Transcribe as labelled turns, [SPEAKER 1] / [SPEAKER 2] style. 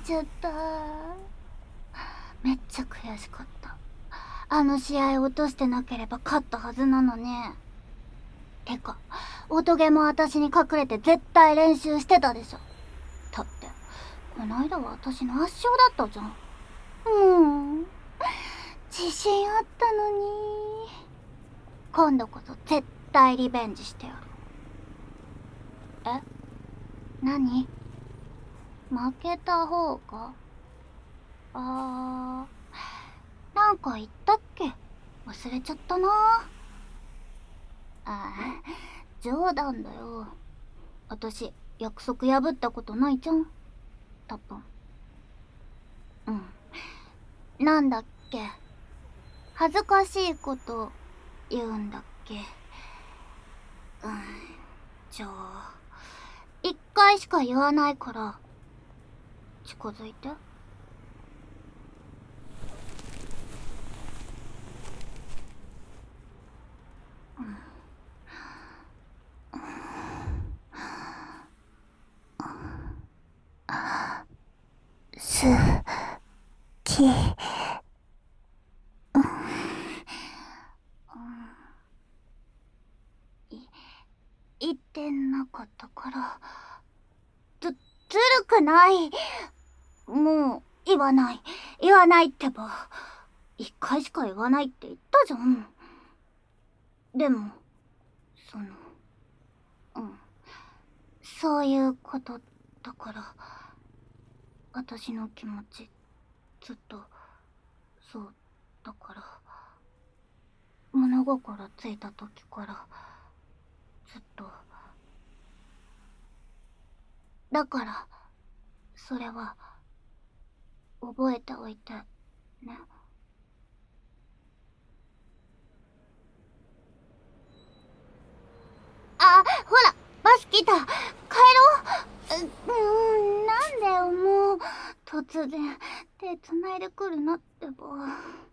[SPEAKER 1] ちゃった。めっちゃ悔しかった。あの試合落としてなければ勝ったはずなのね。てか、音ゲーも私に隠れて絶対練習してたでしょ。だって、こないだは私の圧勝だったじゃん。自信あったのに。今度こそ絶対リベンジしてやる。え？何？負けた方が？なんか言ったっけ？忘れちゃったな。冗談だよ。私、約束破ったことないじゃん。多分。なんだっけ？恥ずかしいこと言うんだっけ？じゃあ、一回しか言わないから、近づいて。好き。言ってなかったから。ずるくない。もう、言わない。言わないってば。一回しか言わないって言ったじゃん。でも、そういうことだから、私の気持ち、ずっと、そうだから、物心ついた時から、ずっと。だから、それは、覚えておいて、ね。ほら、バス来た。帰ろう。なんだよ、もう。突然、手繋いでくるなってば。